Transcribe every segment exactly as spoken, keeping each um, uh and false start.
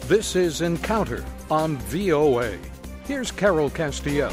This is Encounter on V O A. Here's Carol Castiel.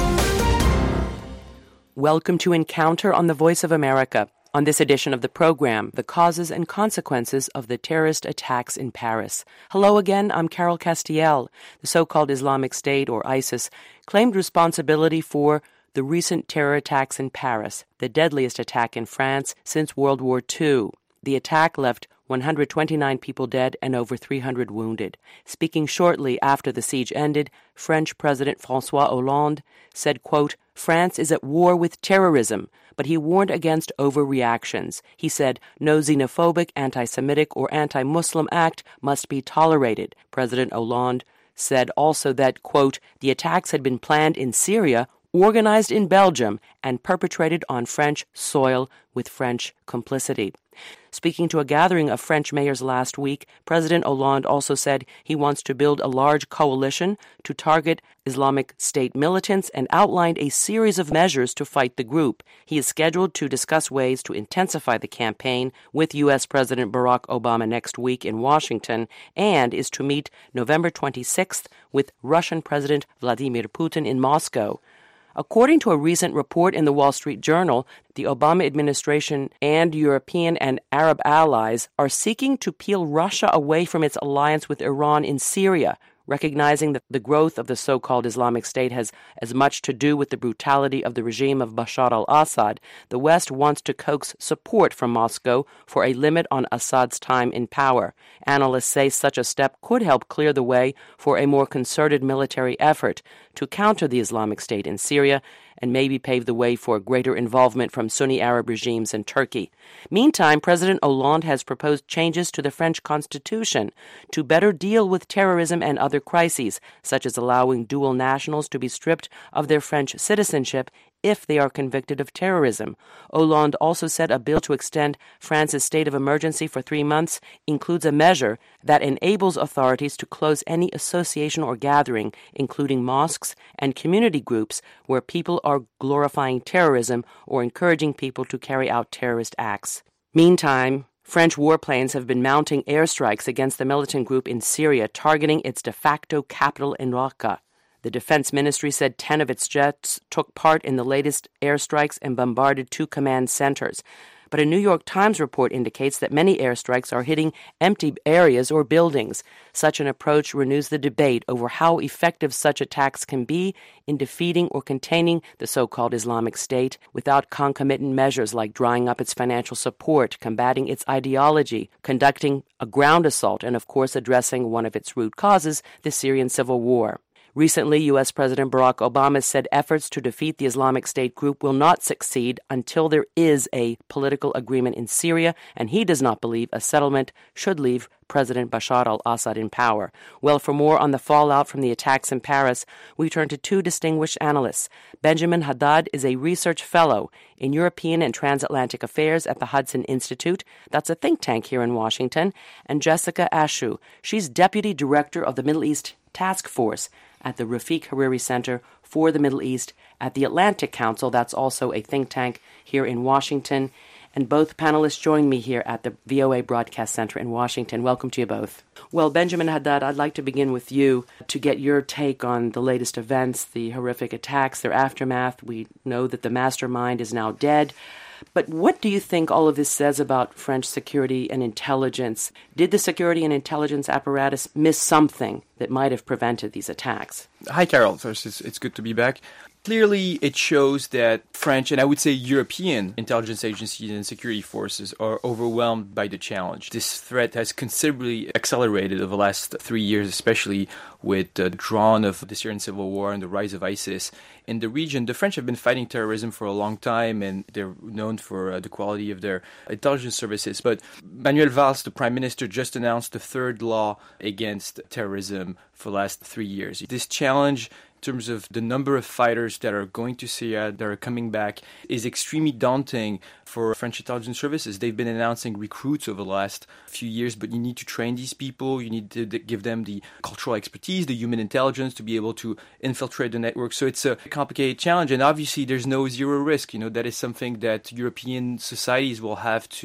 Welcome to Encounter on the Voice of America. On this edition of the program, the causes and consequences of the terrorist attacks in Paris. Hello again, I'm Carol Castiel. The so-called Islamic State, or ISIS, claimed responsibility for the recent terror attacks in Paris, the deadliest attack in France since World War Two. The attack left one hundred twenty-nine people dead and over three hundred wounded. Speaking shortly after the siege ended, French President François Hollande said, quote, France is at war with terrorism, but he warned against overreactions. He said, no xenophobic, anti-Semitic, or anti-Muslim act must be tolerated. President Hollande said also that, quote, the attacks had been planned in Syria, organized in Belgium, and perpetrated on French soil with French complicity. Speaking to a gathering of French mayors last week, President Hollande also said he wants to build a large coalition to target Islamic State militants and outlined a series of measures to fight the group. He is scheduled to discuss ways to intensify the campaign with U S. President Barack Obama next week in Washington and is to meet November twenty-sixth with Russian President Vladimir Putin in Moscow. According to a recent report in the Wall Street Journal, the Obama administration and European and Arab allies are seeking to peel Russia away from its alliance with Iran in Syria, recognizing that the growth of the so-called Islamic State has as much to do with the brutality of the regime of Bashar al-Assad. The West wants to coax support from Moscow for a limit on Assad's time in power. Analysts say such a step could help clear the way for a more concerted military effort to counter the Islamic State in Syria and maybe pave the way for greater involvement from Sunni Arab regimes in Turkey. Meantime, President Hollande has proposed changes to the French constitution to better deal with terrorism and other crises, such as allowing dual nationals to be stripped of their French citizenship if they are convicted of terrorism. Hollande also said a bill to extend France's state of emergency for three months includes a measure that enables authorities to close any association or gathering, including mosques and community groups, where people are glorifying terrorism or encouraging people to carry out terrorist acts. Meantime, French warplanes have been mounting airstrikes against the militant group in Syria, targeting its de facto capital in Raqqa. The Defense Ministry said ten of its jets took part in the latest airstrikes and bombarded two command centers. But a New York Times report indicates that many airstrikes are hitting empty areas or buildings. Such an approach renews the debate over how effective such attacks can be in defeating or containing the so-called Islamic State without concomitant measures like drying up its financial support, combating its ideology, conducting a ground assault, and of course addressing one of its root causes, the Syrian civil war. Recently, U S. President Barack Obama said efforts to defeat the Islamic State group will not succeed until there is a political agreement in Syria, and he does not believe a settlement should leave President Bashar al-Assad in power. Well, for more on the fallout from the attacks in Paris, we turn to two distinguished analysts. Benjamin Haddad is a research fellow in European and Transatlantic Affairs at the Hudson Institute. That's a think tank here in Washington. And Jessica Ashu. She's Deputy Director of the Middle East Task Force at the Rafiq Hariri Center for the Middle East at the Atlantic Council. That's also a think tank here in Washington. And both panelists join me here at the V O A Broadcast Center in Washington. Welcome to you both. Well, Benjamin Haddad, I'd like to begin with you to get your take on the latest events, the horrific attacks, their aftermath. We know that the mastermind is now dead. But what do you think all of this says about French security and intelligence? Did the security and intelligence apparatus miss something that might have prevented these attacks? Hi, Carol. First, it's, it's good to be back. Clearly, it shows that French, and I would say European, intelligence agencies and security forces are overwhelmed by the challenge. This threat has considerably accelerated over the last three years, especially with the drawn of the Syrian civil war and the rise of ISIS in the region. The French have been fighting terrorism for a long time, and they're known for uh, the quality of their intelligence services. But Manuel Valls, the prime minister, just announced the third law against terrorism for the last three years. This challenge, in terms of the number of fighters that are going to Syria, that are coming back, is extremely daunting for French intelligence services. They've been announcing recruits over the last few years, but you need to train these people. You need to give them the cultural expertise, the human intelligence to be able to infiltrate the network. So it's a complicated challenge. And obviously, there's no zero risk. You know, that is something that European societies will have to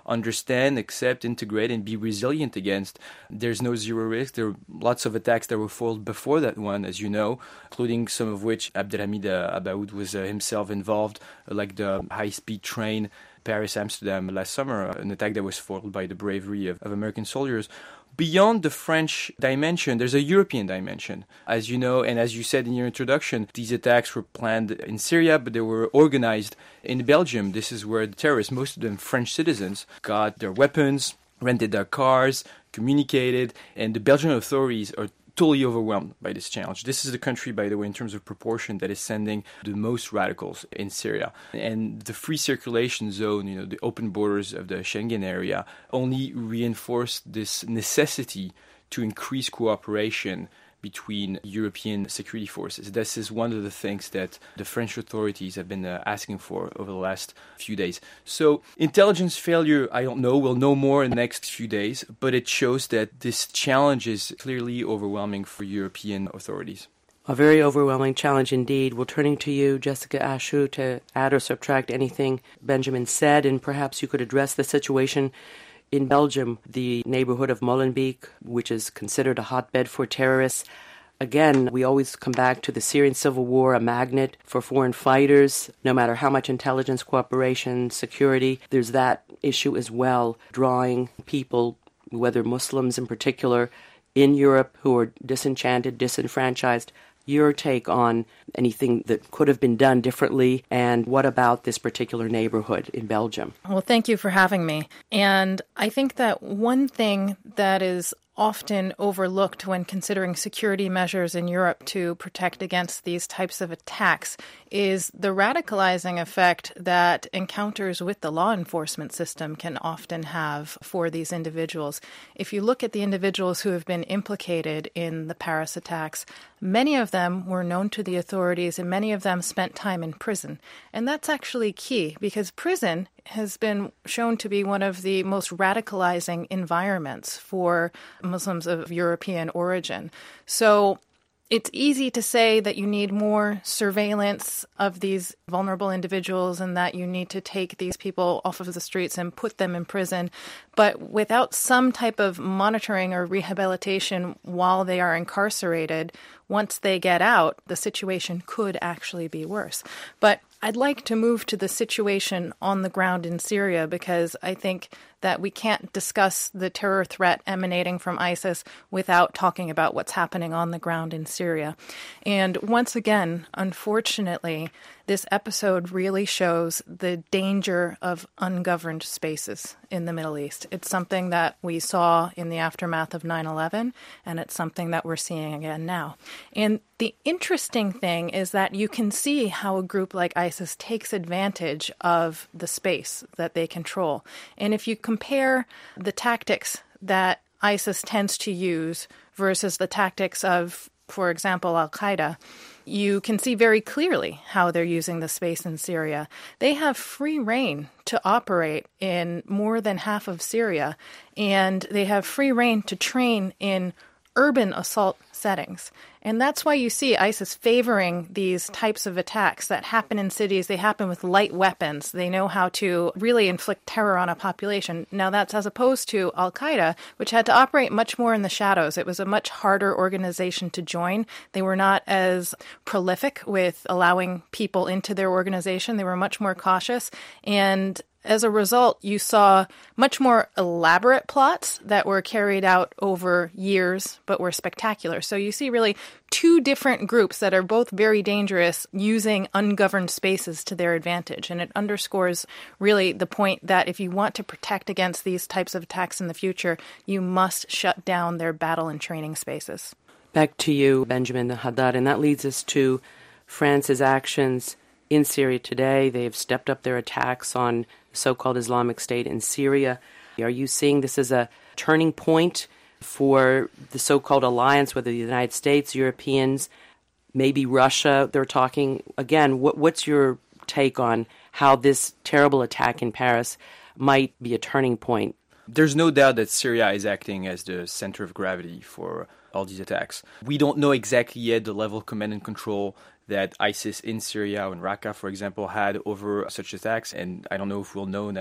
understand, accept, integrate, and be resilient against. There's no zero risk. There are lots of attacks that were foiled before that one, as you know, including some of which Abdelhamid uh, Abaoud was uh, himself involved, uh, like the high-speed train Paris-Amsterdam last summer, uh, an attack that was foiled by the bravery of, of American soldiers. Beyond the French dimension, there's a European dimension. As you know, and as you said in your introduction, these attacks were planned in Syria, but they were organized in Belgium. This is where the terrorists, most of them French citizens, got their weapons, rented their cars, communicated, and the Belgian authorities are totally overwhelmed by this challenge. This is the country, by the way, in terms of proportion, that is sending the most radicals in Syria. And the free circulation zone, you know, the open borders of the Schengen area, only reinforce this necessity to increase cooperation between European security forces. This is one of the things that the French authorities have been uh, asking for over the last few days. So intelligence failure, I don't know. We'll know more in the next few days, but it shows that this challenge is clearly overwhelming for European authorities. A very overwhelming challenge indeed. Well, turning to you, Jessica Ashou, to add or subtract anything Benjamin said, and perhaps you could address the situation in Belgium, the neighborhood of Molenbeek, which is considered a hotbed for terrorists. Again, we always come back to the Syrian civil war, a magnet for foreign fighters. No matter how much intelligence cooperation, security, there's that issue as well, drawing people, whether Muslims in particular, in Europe who are disenchanted, disenfranchised. Your take on anything that could have been done differently, and what about this particular neighborhood in Belgium? Well, thank you for having me. And I think that one thing that is often overlooked when considering security measures in Europe to protect against these types of attacks is the radicalizing effect that encounters with the law enforcement system can often have for these individuals. If you look at the individuals who have been implicated in the Paris attacks, many of them were known to the authorities and many of them spent time in prison. And that's actually key because prison has been shown to be one of the most radicalizing environments for Muslims of European origin. So it's easy to say that you need more surveillance of these vulnerable individuals and that you need to take these people off of the streets and put them in prison. But without some type of monitoring or rehabilitation while they are incarcerated, once they get out, the situation could actually be worse. But I'd like to move to the situation on the ground in Syria because I think that we can't discuss the terror threat emanating from ISIS without talking about what's happening on the ground in Syria. And once again, unfortunately, this episode really shows the danger of ungoverned spaces in the Middle East. It's something that we saw in the aftermath of nine eleven, and it's something that we're seeing again now. And the interesting thing is that you can see how a group like ISIS takes advantage of the space that they control. And if you compare the tactics that ISIS tends to use versus the tactics of, for example, Al-Qaeda, you can see very clearly how they're using the space in Syria. They have free rein to operate in more than half of Syria, and they have free rein to train in urban assault settings. And that's why you see ISIS favoring these types of attacks that happen in cities. They happen with light weapons. They know how to really inflict terror on a population. Now, that's as opposed to Al-Qaeda, which had to operate much more in the shadows. It was a much harder organization to join. They were not as prolific with allowing people into their organization. They were much more cautious. And as a result, you saw much more elaborate plots that were carried out over years, but were spectacular. So you see really two different groups that are both very dangerous using ungoverned spaces to their advantage. And it underscores really the point that if you want to protect against these types of attacks in the future, you must shut down their battle and training spaces. Back to you, Benjamin Haddad, and that leads us to France's actions in Syria today. They've stepped up their attacks on the so-called Islamic State in Syria. Are you seeing this as a turning point for the so-called alliance, whether the United States, Europeans, maybe Russia? They're talking, again, what, what's your take on how this terrible attack in Paris might be a turning point? There's no doubt that Syria is acting as the center of gravity for all these attacks. We don't know exactly yet the level of command and control that ISIS in Syria and Raqqa, for example, had over such attacks. And I don't know if we'll know now that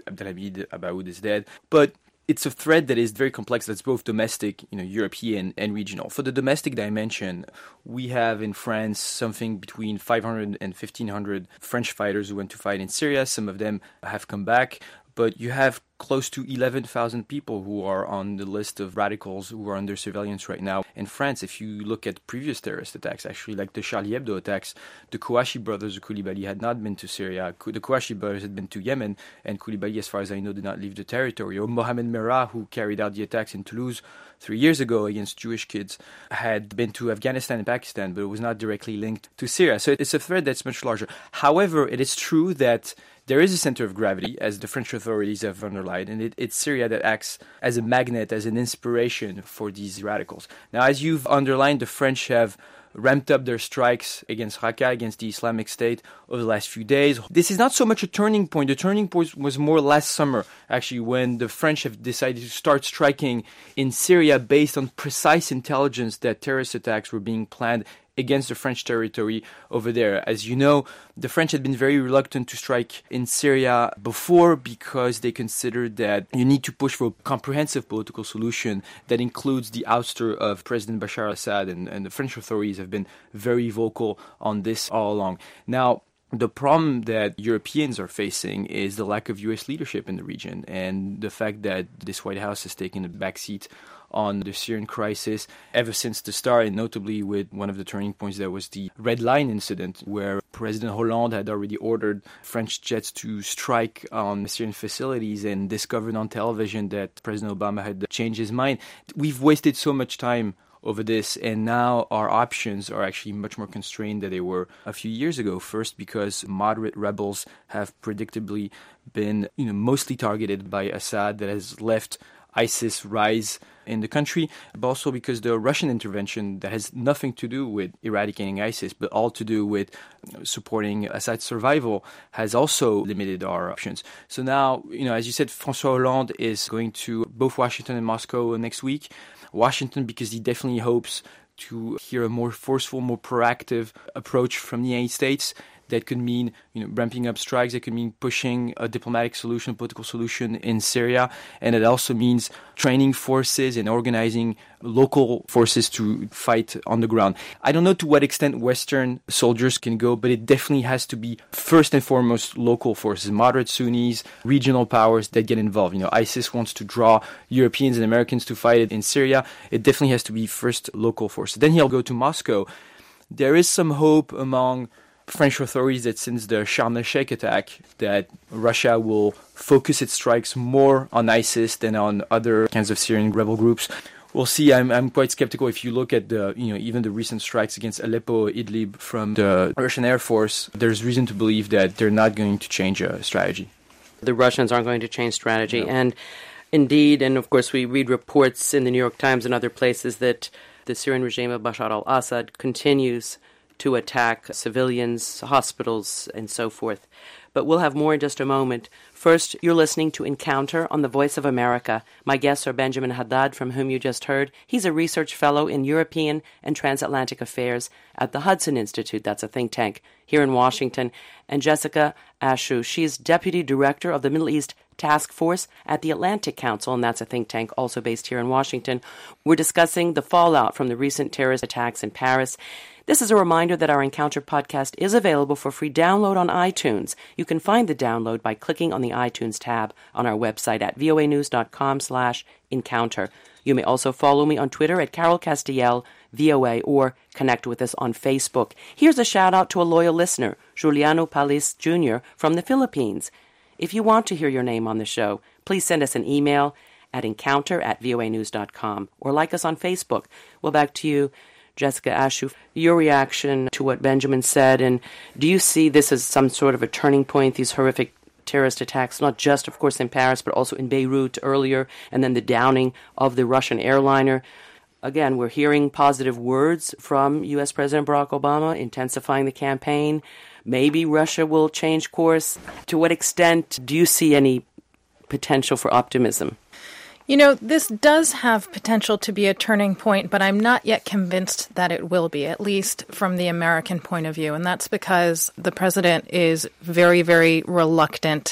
Abdelhamid Abaoud is dead. But it's a threat that is very complex, that's both domestic, you know, European and regional. For the domestic dimension, we have in France something between five hundred and fifteen hundred French fighters who went to fight in Syria. Some of them have come back. But you have close to eleven thousand people who are on the list of radicals who are under surveillance right now in France. If you look at previous terrorist attacks, actually, like the Charlie Hebdo attacks, the Kouachi brothers of Koulibaly had not been to Syria. The Kouachi brothers had been to Yemen, and Koulibaly, as far as I know, did not leave the territory. Or Mohamed Merah, who carried out the attacks in Toulouse three years ago against Jewish kids, had been to Afghanistan and Pakistan, but it was not directly linked to Syria. So it's a threat that's much larger. However, it is true that there is a center of gravity, as the French authorities have underlined, and it, it's Syria that acts as a magnet, as an inspiration for these radicals. Now, as you've underlined, the French have ramped up their strikes against Raqqa, against the Islamic State, over the last few days. This is not so much a turning point. The turning point was more last summer, actually, when the French have decided to start striking in Syria based on precise intelligence that terrorist attacks were being planned against the French territory over there. As you know, the French had been very reluctant to strike in Syria before because they considered that you need to push for a comprehensive political solution that includes the ouster of President Bashar al-Assad, and, and the French authorities have been very vocal on this all along. Now, the problem that Europeans are facing is the lack of U S leadership in the region, and the fact that this White House has taken a backseat on the Syrian crisis ever since the start, and notably with one of the turning points that was the Red Line incident, where President Hollande had already ordered French jets to strike on Syrian facilities and discovered on television that President Obama had changed his mind. We've wasted so much time over this, and now our options are actually much more constrained than they were a few years ago. First, because moderate rebels have predictably been, you know, mostly targeted by Assad, that has left ISIS rise in the country, but also because the Russian intervention that has nothing to do with eradicating ISIS, but all to do with supporting Assad's survival, has also limited our options. So now, you know, as you said, François Hollande is going to both Washington and Moscow next week. Washington, because he definitely hopes to hear a more forceful, more proactive approach from the United States. That could mean, you know, ramping up strikes. It could mean pushing a diplomatic solution, a political solution in Syria. And it also means training forces and organizing local forces to fight on the ground. I don't know to what extent Western soldiers can go, but it definitely has to be first and foremost local forces, moderate Sunnis, regional powers that get involved. You know, ISIS wants to draw Europeans and Americans to fight it in Syria. It definitely has to be first local forces. Then he'll go to Moscow. There is some hope among French authorities that since the Sharm el-Sheikh attack, that Russia will focus its strikes more on ISIS than on other kinds of Syrian rebel groups. We'll see. I'm I'm quite skeptical. If you look at the, you know, even the recent strikes against Aleppo, Idlib from the Russian Air Force, there's reason to believe that they're not going to change a strategy. The Russians aren't going to change strategy. No. And indeed, and of course we read reports in the New York Times and other places that the Syrian regime of Bashar al-Assad continues to attack civilians, hospitals, and so forth. But we'll have more in just a moment. First, you're listening to Encounter on the Voice of America. My guests are Benjamin Haddad, from whom you just heard. He's a research fellow in European and Transatlantic Affairs at the Hudson Institute, that's a think tank here in Washington, and Jessica Ashoo. She's Deputy Director of the Middle East Task Force at the Atlantic Council, and that's a think tank also based here in Washington. We're discussing the fallout from the recent terrorist attacks in Paris. This is a reminder that our Encounter podcast is available for free download on iTunes. You can find the download by clicking on the iTunes tab on our website at voanews.com slash encounter. You may also follow me on Twitter at Carol Castiel, V O A, or connect with us on Facebook. Here's a shout out to a loyal listener, Juliano Palis Junior from the Philippines. If you want to hear your name on the show, please send us an email at encounter at voanews dot com or like us on Facebook. Well, back to you, Jessica Ashoo, your reaction to what Benjamin said, and do you see this as some sort of a turning point, these horrific terrorist attacks, not just, of course, in Paris, but also in Beirut earlier, and then the downing of the Russian airliner? Again, we're hearing positive words from U S President Barack Obama, intensifying the campaign. Maybe Russia will change course. To what extent do you see any potential for optimism? You know, this does have potential to be a turning point, but I'm not yet convinced that it will be, at least from the American point of view. And that's because the president is very, very reluctant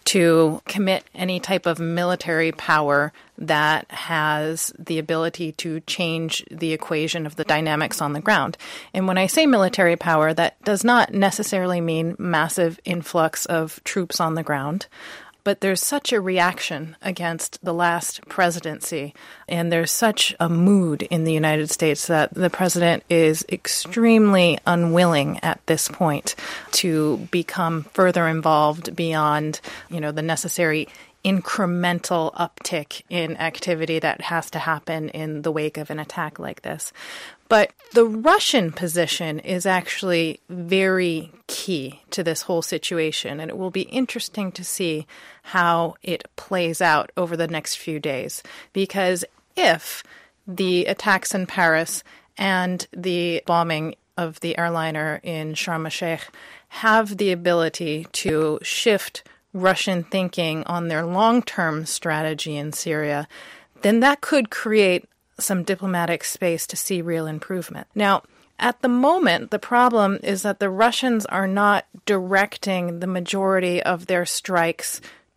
to commit any type of military power that has the ability to change the equation of the dynamics on the ground. And when I say military power, that does not necessarily mean massive influx of troops on the ground. But there's such a reaction against the last presidency, and there's such a mood in the United States that the president is extremely unwilling at this point to become further involved beyond, you know, the necessary incremental uptick in activity that has to happen in the wake of an attack like this. But the Russian position is actually very key to this whole situation, and it will be interesting to see how it plays out over the next few days. Because if the attacks in Paris and the bombing of the airliner in Sharm el-Sheikh have the ability to shift Russian thinking on their long-term strategy in Syria, then that could create some diplomatic space to see real improvement. Now, at the moment, the problem is that the Russians are not directing the majority of their strikes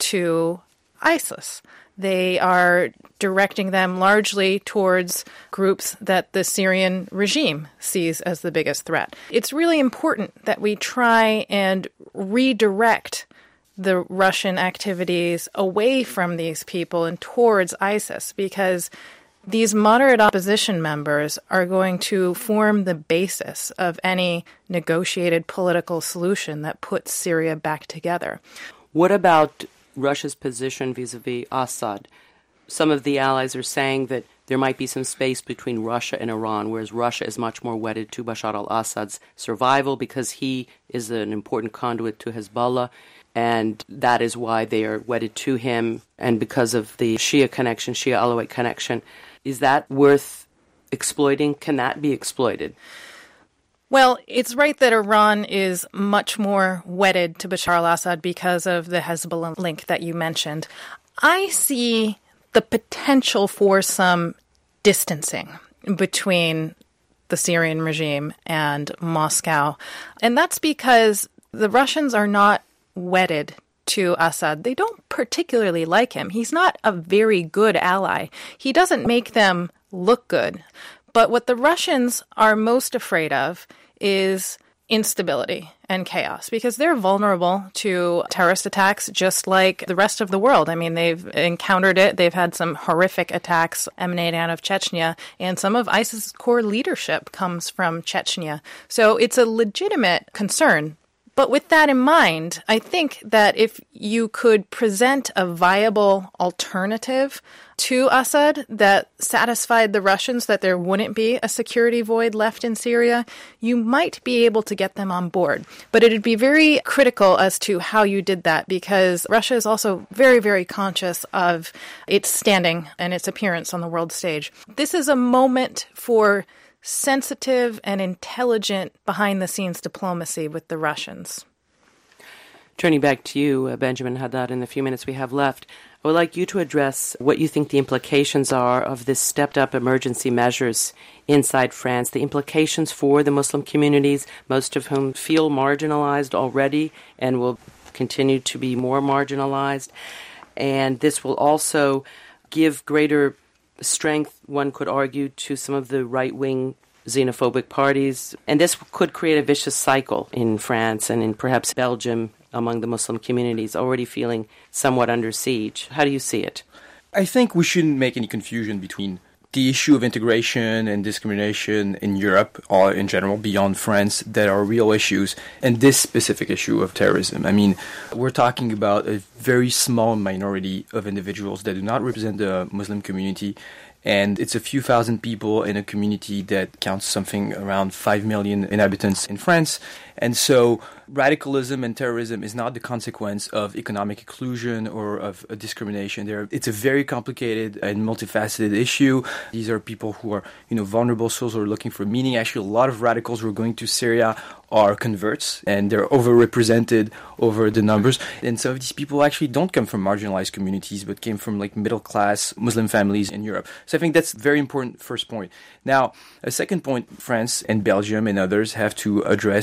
to ISIS. They are directing them largely towards groups that the Syrian regime sees as the biggest threat. It's really important that we try and redirect the Russian activities away from these people and towards ISIS, because these moderate opposition members are going to form the basis of any negotiated political solution that puts Syria back together. What about Russia's position vis-a-vis Assad? Some of the allies are saying that there might be some space between Russia and Iran, whereas Russia is much more wedded to Bashar al-Assad's survival because he is an important conduit to Hezbollah, and that is why they are wedded to him, and because of the Shia connection, Shia Alawite connection. Is that worth exploiting? Can that be exploited? Well, it's right that Iran is much more wedded to Bashar al-Assad because of the Hezbollah link that you mentioned. I see the potential for some distancing between the Syrian regime and Moscow. And that's because the Russians are not wedded to Assad. They don't particularly like him. He's not a very good ally. He doesn't make them look good. But what the Russians are most afraid of is instability and chaos, because they're vulnerable to terrorist attacks just like the rest of the world. I mean, they've encountered it. They've had some horrific attacks emanating out of Chechnya, and some of ISIS's core leadership comes from Chechnya. So it's a legitimate concern. But with that in mind, I think that if you could present a viable alternative to Assad that satisfied the Russians that there wouldn't be a security void left in Syria, you might be able to get them on board. But it would be very critical as to how you did that, because Russia is also very, very conscious of its standing and its appearance on the world stage. This is a moment for sensitive and intelligent behind-the-scenes diplomacy with the Russians. Turning back to you, uh, Benjamin Haddad, in the few minutes we have left, I would like you to address what you think the implications are of this stepped-up emergency measures inside France, the implications for the Muslim communities, most of whom feel marginalized already and will continue to be more marginalized. And this will also give greater strength, one could argue, to some of the right-wing xenophobic parties. And this could create a vicious cycle in France and in perhaps Belgium among the Muslim communities already feeling somewhat under siege. How do you see it? I think we shouldn't make any confusion between the issue of integration and discrimination in Europe or in general beyond France that are real issues and this specific issue of terrorism. I mean, we're talking about a very small minority of individuals that do not represent the Muslim community, and it's a few thousand people in a community that counts something around five million inhabitants in France. And so radicalism and terrorism is not the consequence of economic exclusion or of a discrimination. There, it's a very complicated and multifaceted issue. These are people who are, you know, vulnerable souls who are looking for meaning. Actually, a lot of radicals who are going to Syria are converts, and they're overrepresented over the numbers. And some of these people actually don't come from marginalized communities, but came from like middle-class Muslim families in Europe. So I think that's a very important first point. Now, a second point, France and Belgium and others have to address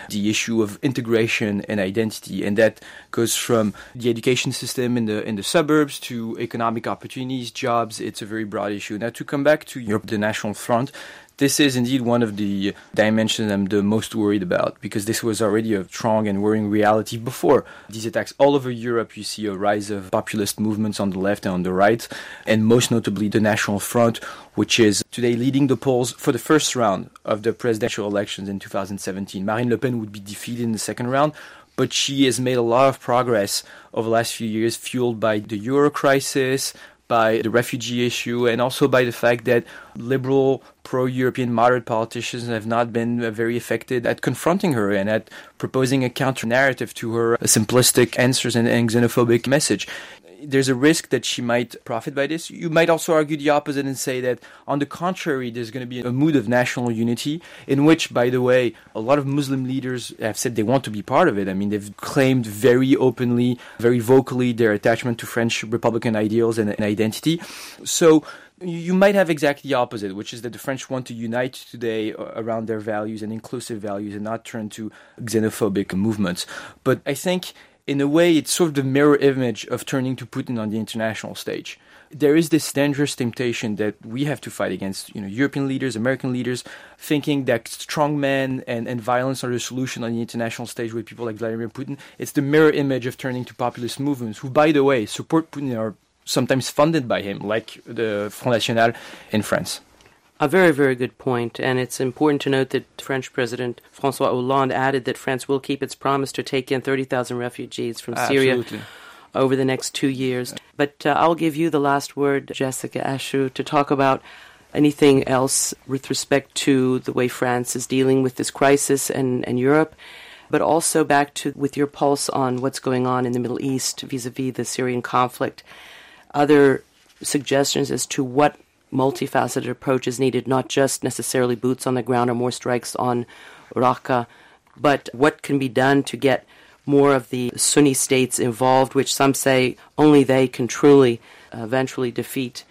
the issue of integration and identity, and that goes from the education system in the in the suburbs to economic opportunities, jobs. It's a very broad issue. Now, to come back to Europe, the National Front, this is indeed one of the dimensions I'm the most worried about, because this was already a strong and worrying reality before these attacks. All over Europe, you see a rise of populist movements on the left and on the right, and most notably the National Front, which is today leading the polls for the first round of the presidential elections in two thousand seventeen. Marine Le Pen would be defeated in the second round, but she has made a lot of progress over the last few years, fueled by the Euro crisis, by the refugee issue, and also by the fact that liberal, pro-European, moderate politicians have not been uh, very effective at confronting her and at proposing a counter-narrative to her simplistic answers and, and xenophobic message. There's a risk that she might profit by this. You might also argue the opposite and say that, on the contrary, there's going to be a mood of national unity, in which, by the way, a lot of Muslim leaders have said they want to be part of it. I mean, they've claimed very openly, very vocally their attachment to French Republican ideals and, and identity. So you might have exactly the opposite, which is that the French want to unite today around their values and inclusive values and not turn to xenophobic movements. But I think, in a way, it's sort of the mirror image of turning to Putin on the international stage. There is this dangerous temptation that we have to fight against, you know, European leaders, American leaders, thinking that strong men and, and violence are the solution on the international stage with people like Vladimir Putin. It's the mirror image of turning to populist movements, who, by the way, support Putin, are sometimes funded by him, like the Front National in France. A very, very good point, and it's important to note that French President François Hollande added that France will keep its promise to take in thirty thousand refugees from Absolutely. Syria over the next two years. But uh, I'll give you the last word, Jessica Ashou, to talk about anything else with respect to the way France is dealing with this crisis and, and Europe, but also back to with your pulse on what's going on in the Middle East vis-a-vis the Syrian conflict. Other suggestions as to what multifaceted approach is needed, not just necessarily boots on the ground or more strikes on Raqqa, but what can be done to get more of the Sunni states involved, which some say only they can truly uh, eventually defeat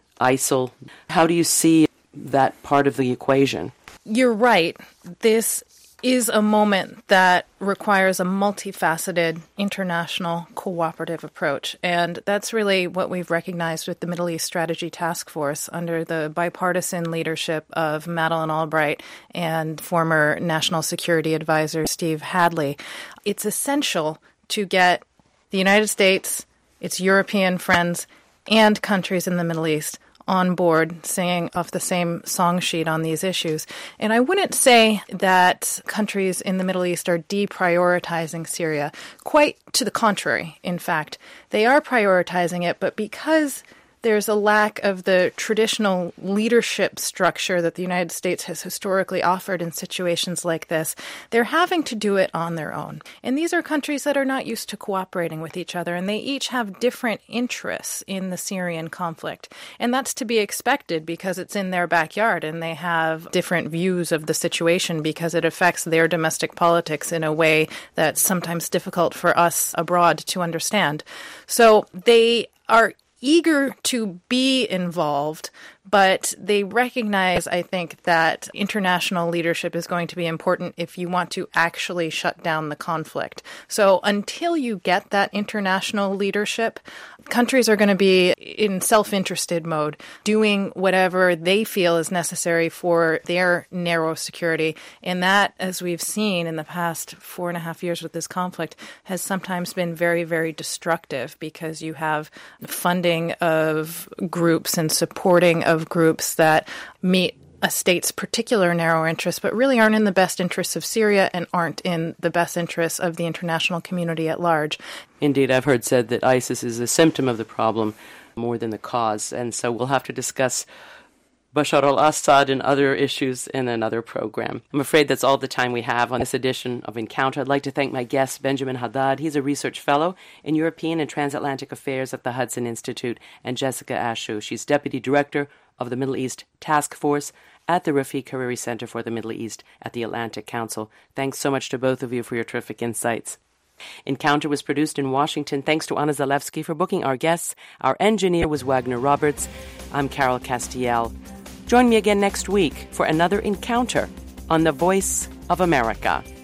ISIL. How do you see that part of the equation? You're right. This is a moment that requires a multifaceted international cooperative approach. And that's really what we've recognized with the Middle East Strategy Task Force under the bipartisan leadership of Madeleine Albright and former National Security Advisor Steve Hadley. It's essential to get the United States, its European friends, and countries in the Middle East on board, singing off the same song sheet on these issues. And I wouldn't say that countries in the Middle East are deprioritizing Syria. Quite to the contrary, in fact. They are prioritizing it, but because there's a lack of the traditional leadership structure that the United States has historically offered in situations like this, they're having to do it on their own. And these are countries that are not used to cooperating with each other, and they each have different interests in the Syrian conflict. And that's to be expected because it's in their backyard, and they have different views of the situation because it affects their domestic politics in a way that's sometimes difficult for us abroad to understand. So they are eager to be involved, but they recognize, I think, that international leadership is going to be important if you want to actually shut down the conflict. So until you get that international leadership, countries are going to be in self-interested mode, doing whatever they feel is necessary for their narrow security. And that, as we've seen in the past four and a half years with this conflict, has sometimes been very, very destructive because you have funding of groups and supporting of groups that meet a state's particular narrow interests, but really aren't in the best interests of Syria and aren't in the best interests of the international community at large. Indeed, I've heard said that ISIS is a symptom of the problem more than the cause, and so we'll have to discuss Bashar al-Assad and other issues in another program. I'm afraid that's all the time we have on this edition of Encounter. I'd like to thank my guest, Benjamin Haddad. He's a research fellow in European and Transatlantic Affairs at the Hudson Institute, and Jessica Ashou. She's Deputy Director of the Middle East Task Force at the Rafiq Hariri Center for the Middle East at the Atlantic Council. Thanks so much to both of you for your terrific insights. Encounter was produced in Washington. Thanks to Anna Zalewski for booking our guests. Our engineer was Wagner Roberts. I'm Carol Castiel. Join me again next week for another Encounter on the Voice of America.